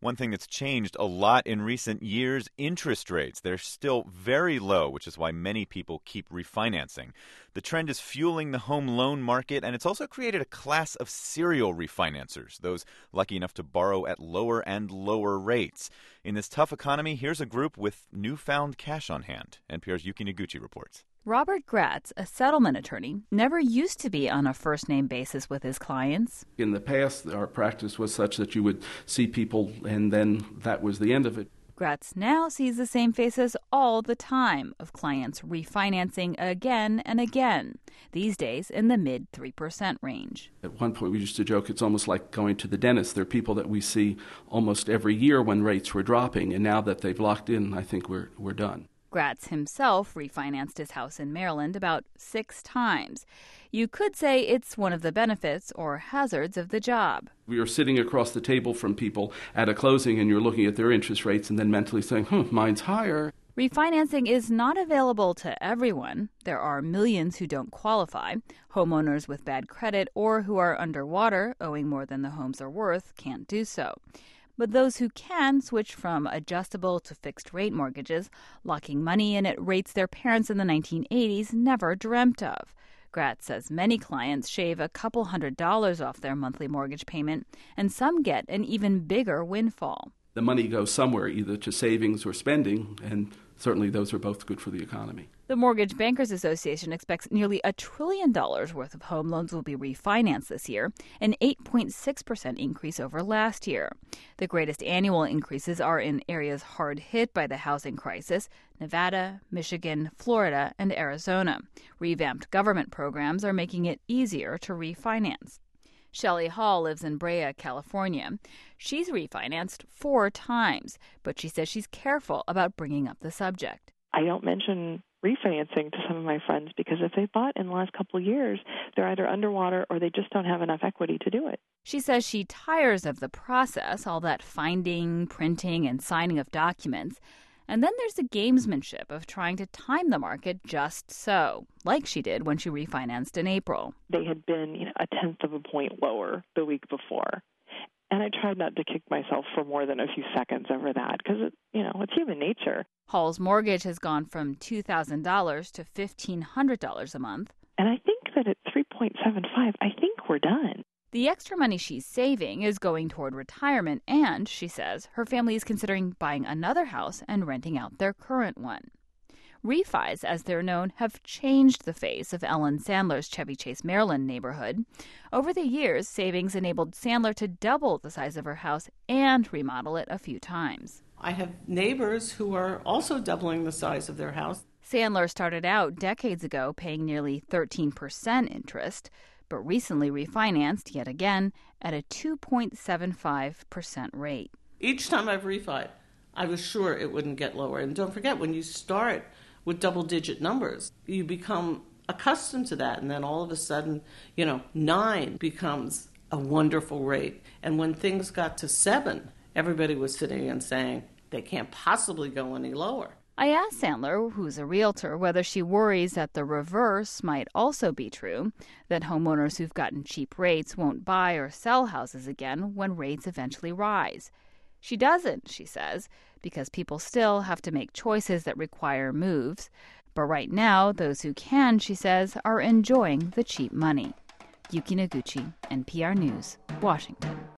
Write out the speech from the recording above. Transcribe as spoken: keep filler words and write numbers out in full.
One thing that's changed a lot in recent years, interest rates. They're still very low, which is why many people keep refinancing. The trend is fueling the home loan market, and it's also created a class of serial refinancers, those lucky enough to borrow at lower and lower rates. In this tough economy, here's a group with newfound cash on hand. N P R's Yuki Noguchi reports. Robert Gratz, a settlement attorney, never used to be on a first-name basis with his clients. In the past, our practice was such that you would see people and then that was the end of it. Gratz now sees the same faces all the time of clients refinancing again and again, these days in the mid three percent range. At one point we used to joke it's almost like going to the dentist. There are people that we see almost every year when rates were dropping, and now that they've locked in, I think we're we're done. Gratz himself refinanced his house in Maryland about six times. You could say it's one of the benefits or hazards of the job. We are sitting across the table from people at a closing and you're looking at their interest rates and then mentally saying, hmm, mine's higher. Refinancing is not available to everyone. There are millions who don't qualify. Homeowners with bad credit or who are underwater, owing more than the homes are worth, can't do so. But those who can switch from adjustable to fixed-rate mortgages, locking money in at rates their parents in the nineteen eighties never dreamt of. Gratz says many clients shave a couple hundred dollars off their monthly mortgage payment, and some get an even bigger windfall. The money goes somewhere, either to savings or spending, and certainly those are both good for the economy. The Mortgage Bankers Association expects nearly a trillion dollars worth of home loans will be refinanced this year, an eight point six percent increase over last year. The greatest annual increases are in areas hard hit by the housing crisis: Nevada, Michigan, Florida, and Arizona. Revamped government programs are making it easier to refinance. Shelley Hall lives in Brea, California. She's refinanced four times, but she says she's careful about bringing up the subject. I don't mention refinancing to some of my friends because if they bought in the last couple of years, they're either underwater or they just don't have enough equity to do it. She says she tires of the process, all that finding, printing, and signing of documents. And then there's the gamesmanship of trying to time the market just so, like she did when she refinanced in April. They had been, you know, a tenth of a point lower the week before. And I tried not to kick myself for more than a few seconds over that because, it, you know, it's human nature. Hall's mortgage has gone from two thousand dollars to fifteen hundred dollars a month. And I think that at three point seven five, I think we're done. The extra money she's saving is going toward retirement, and, she says, her family is considering buying another house and renting out their current one. Refis, as they're known, have changed the face of Ellen Sandler's Chevy Chase, Maryland neighborhood. Over the years, savings enabled Sandler to double the size of her house and remodel it a few times. I have neighbors who are also doubling the size of their house. Sandler started out decades ago paying nearly thirteen percent interest, but recently refinanced yet again at a two point seven five percent rate. Each time I've refied, I was sure it wouldn't get lower. And don't forget, when you start with double-digit numbers, you become accustomed to that. And then all of a sudden, you know, nine becomes a wonderful rate. And when things got to seven, everybody was sitting and saying, they can't possibly go any lower. I asked Sandler, who's a realtor, whether she worries that the reverse might also be true, that homeowners who've gotten cheap rates won't buy or sell houses again when rates eventually rise. She doesn't, she says, because people still have to make choices that require moves. But right now, those who can, she says, are enjoying the cheap money. Yuki Noguchi, N P R News, Washington.